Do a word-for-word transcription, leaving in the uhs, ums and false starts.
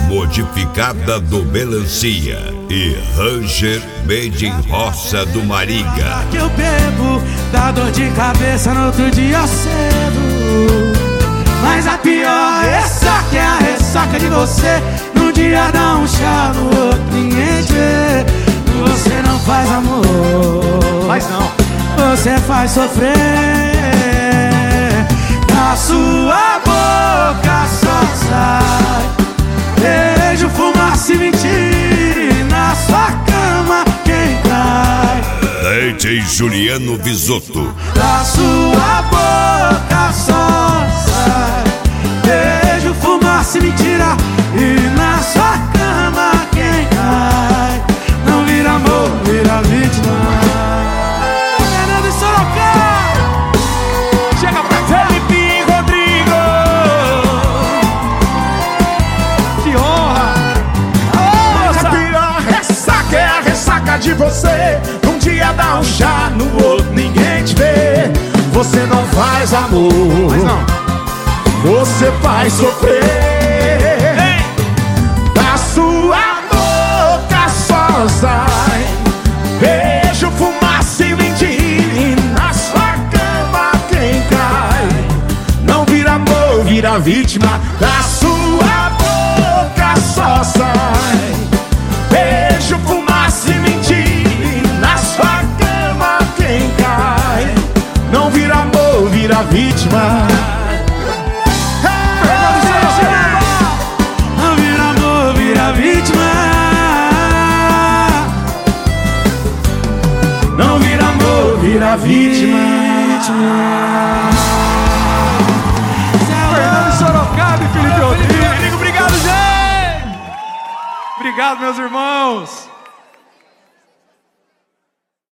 modificada do Melancia e Ranger Made in Roça do Mariga. Que eu bebo, dá dor de cabeça no outro dia cedo. Mas a pior ressaca é a ressaca de você. Num dia dá um chá, no outro ninguém te vê. Você não faz amor, mas não, você faz sofrer. Na sua boca só sai beijo, fumaça e mentira. E na sua cama quem cai? D J Juliano Visotto. Da sua boca só sai beijo, fumaça e mentira. E na sua cama quem cai? Não vira amor, vira vítima. Fernando Sorocaba, chega pra Felipe Rodrigo. Que honra. Mas a pior ressaca é a ressaca de você. Um dia dá um chá, no outro ninguém te vê. Você não faz amor, mas não, você faz sofrer. Ei. Da sua boca só sai beijo, fumaça e mentira. E na sua cama quem cai? Não vira amor, vira vítima. Da sua boca só sai beijo, fumaça e mentira. E na sua cama quem cai? Não vira amor, vira vítima. não vira amor, vira vítima. Não vira amor, vira vítima. Fernando Sorocaba e Felipe Rodrigo. Obrigado, gente. Obrigado, meus irmãos.